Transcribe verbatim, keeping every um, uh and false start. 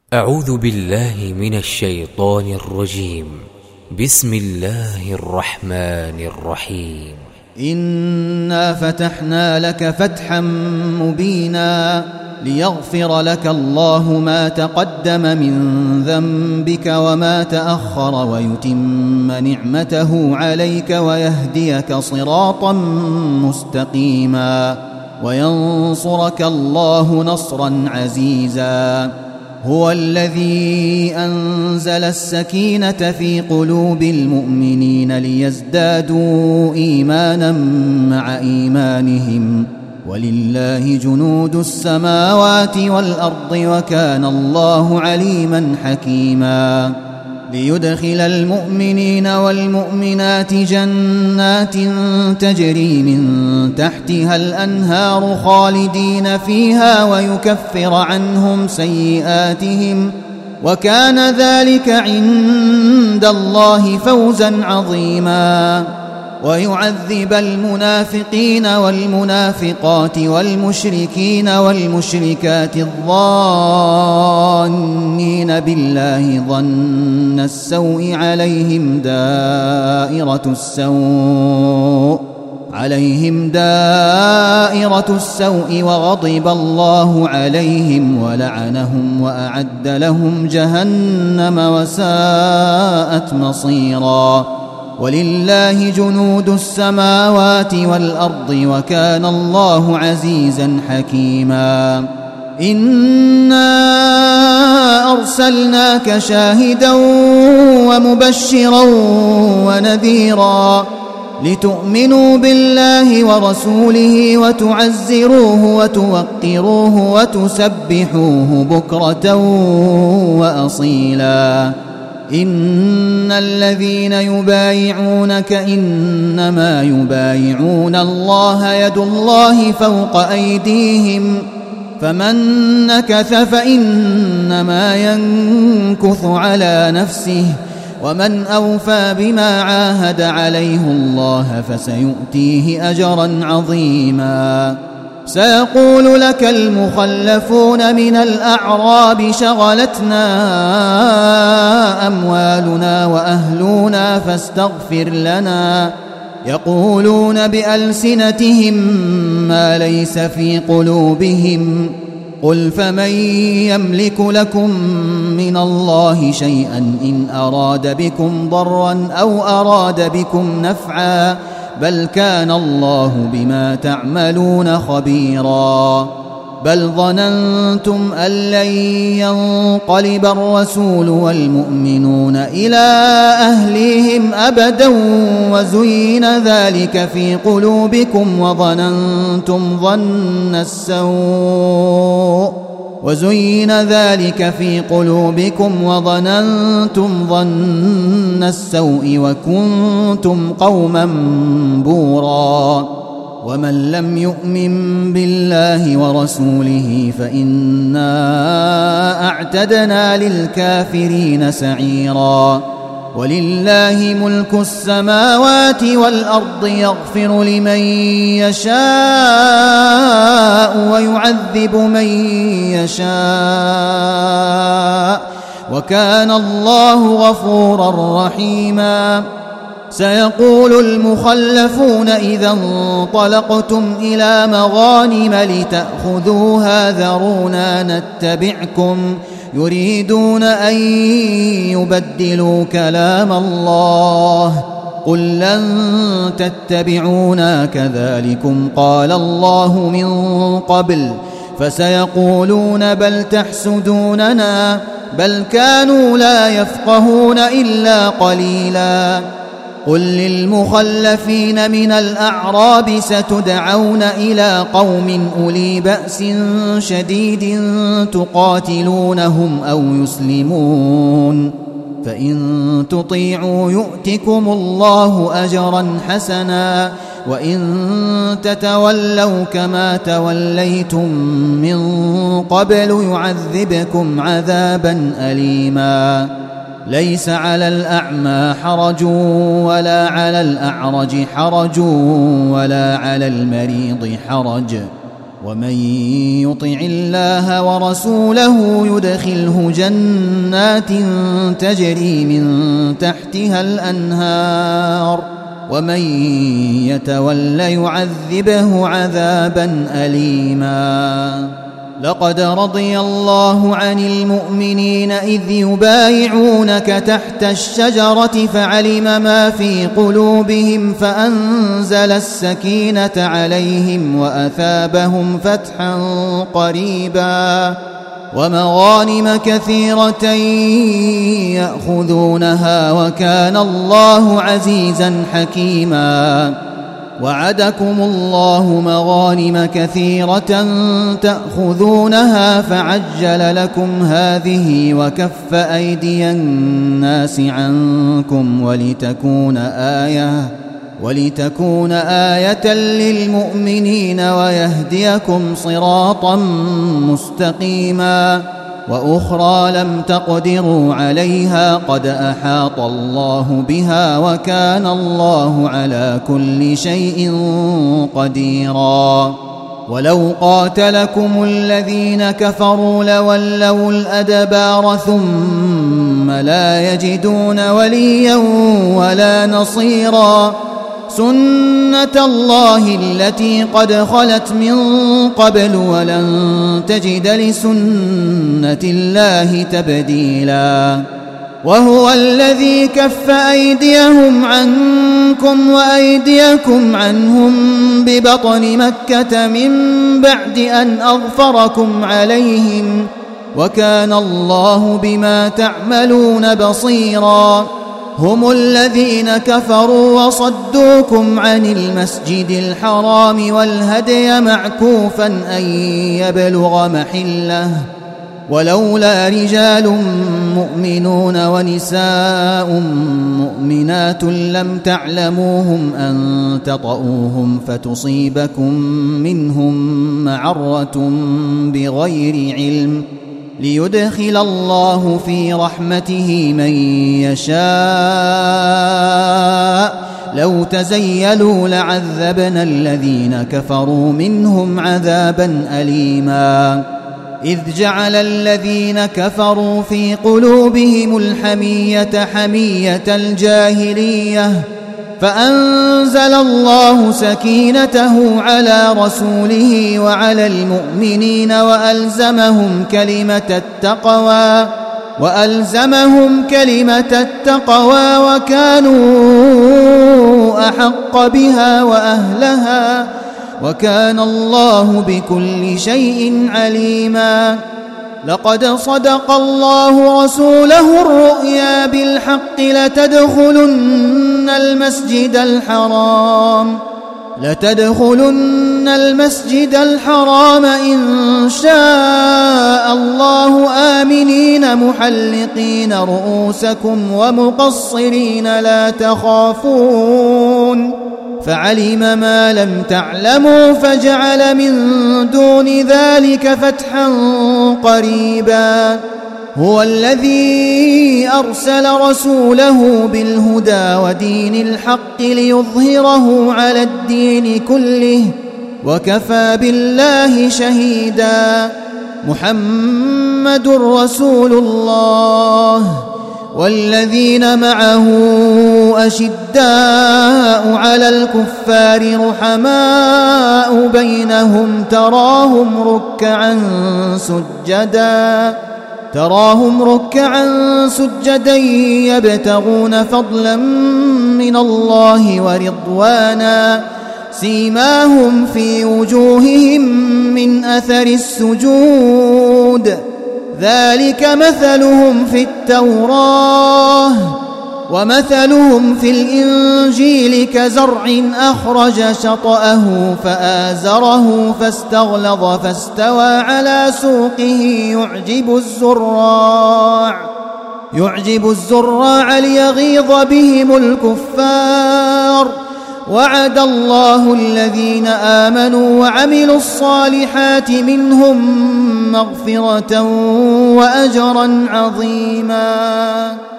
أعوذ بالله من الشيطان الرجيم. بسم الله الرحمن الرحيم. إنا فتحنا لك فتحا مبينا ليغفر لك الله ما تقدم من ذنبك وما تأخر ويتم نعمته عليك ويهديك صراطا مستقيما وينصرك الله نصرا عزيزا. هو الذي أنزل السكينة في قلوب المؤمنين ليزدادوا إيمانا مع إيمانهم ولله جنود السماوات والأرض وكان الله عليما حكيما. ليدخل المؤمنين والمؤمنات جنات تجري من تحتها الأنهار خالدين فيها ويكفر عنهم سيئاتهم وكان ذلك عند الله فوزا عظيما. ويعذب المنافقين والمنافقات والمشركين والمشركات الظانين بالله ظن السوء عليهم دائرة السوء عليهم دائرة السوء وغضب الله عليهم ولعنهم وأعد لهم جهنم وساءت مصيرا. ولله جنود السماوات والأرض وكان الله عزيزا حكيما. إنا أرسلناك شاهدا ومبشرا ونذيرا لتؤمنوا بالله ورسوله وتعزروه وتوقروه وتسبحوه بكرة وأصيلا. إن الذين يبايعونك إنما يبايعون الله يد الله فوق أيديهم فمن نكث فإنما ينكث على نفسه ومن أوفى بما عاهد عليه الله فسيؤتيه أجرا عظيما. سيقول لك المخلفون من الأعراب شغلتنا أموالنا وأهلنا فاستغفر لنا يقولون بألسنتهم ما ليس في قلوبهم قل فمن يملك لكم من الله شيئا إن أراد بكم ضرا أو أراد بكم نفعا بل كان الله بما تعملون خبيرا. بل ظننتم أن لن ينقلب الرسول والمؤمنون إلى أهليهم أبدا وزين ذلك في قلوبكم وظننتم ظن السوء وزين ذلك في قلوبكم وظننتم ظن السوء وكنتم قوما بورا. ومن لم يؤمن بالله ورسوله فإنا أعتدنا للكافرين سعيرا. ولله ملك السماوات والأرض يغفر لمن يشاء ويعذب من يشاء وكان الله غفورا رحيما. سيقول المخلفون إذا انطلقتم إلى مغانم لتأخذوها ذرونا نتبعكم يريدون أن يبدلوا كلام الله قل لن تتبعونا كذلكم قال الله من قبل فسيقولون بل تحسدوننا بل كانوا لا يفقهون إلا قليلا. قل للمخلفين من الأعراب ستدعون إلى قوم أولي بأس شديد تقاتلونهم أو يسلمون فإن تطيعوا يؤتكم الله أجرا حسنا وإن تتولوا كما توليتم من قبل يعذبكم عذابا أليما. ليس على الأعمى حرج ولا على الأعرج حرج ولا على المريض حرج ومن يطع الله ورسوله يدخله جنات تجري من تحتها الأنهار ومن يتول يعذبه عذابا أليما. لقد رضي الله عن المؤمنين إذ يبايعونك تحت الشجرة فعلم ما في قلوبهم فأنزل السكينة عليهم وأثابهم فتحا قريبا ومغانم كثيرة يأخذونها وكان الله عزيزا حكيما. وعدكم الله مغانم كثيرة تأخذونها فعجل لكم هذه وكف أيدي الناس عنكم ولتكون آية ولتكون آية للمؤمنين ويهديكم صراطا مستقيما. وأخرى لم تقدروا عليها قد أحاط الله بها وكان الله على كل شيء قديرا. ولو قاتلكم الذين كفروا لولوا الأدبار ثم لا يجدون وليا ولا نصيرا. سنة الله التي قد خلت من قبل ولن تجد لسنة الله تبديلا. وهو الذي كف أيديهم عنكم وأيديكم عنهم ببطن مكة من بعد أن أغفركم عليهم وكان الله بما تعملون بصيرا. هم الذين كفروا وصدوكم عن المسجد الحرام والهدي معكوفا أن يبلغ محله ولولا رجال مؤمنون ونساء مؤمنات لم تعلموهم أن تطؤوهم فتصيبكم منهم معرة بغير علم ليدخل الله في رحمته من يشاء. لو تزيلوا لعذبنا الذين كفروا منهم عذابا أليما. إذ جعل الذين كفروا في قلوبهم الحمية حمية الجاهلية فأنزل الله سكينته على رسوله وعلى المؤمنين وألزمهم كلمة التقوى وألزمهم كلمة التقوى وكانوا أحق بها وأهلها وكان الله بكل شيء عليما. لقد صدق الله رسوله الرؤيا بالحق لتدخلن المسجد الحرام لتدخلن المسجد الحرام إن شاء الله آمنين محلقين رؤوسكم ومقصرين لا تخافون فعلم ما لم تعلموا فجعل من دون ذلك فتحا قريبا. هو الذي أرسل رسوله بالهدى ودين الحق ليظهره على الدين كله وكفى بالله شهيدا. محمد رسول الله والذين معه أشداء على الكفار رحماء بينهم تراهم ركعا سجدا تراهم ركعا سجدا يبتغون فضلا من الله ورضوانا سيماهم في وجوههم من أثر السجود ذلك مثلهم في التوراة ومثلهم في الإنجيل كزرع أخرج شطأه فآزره فاستغلظ فاستوى على سوقه يعجب الزراع يعجب الزراع ليغيظ بهم الكفار. وعد الله الذين آمنوا وعملوا الصالحات منهم مغفرة وأجرا عظيما.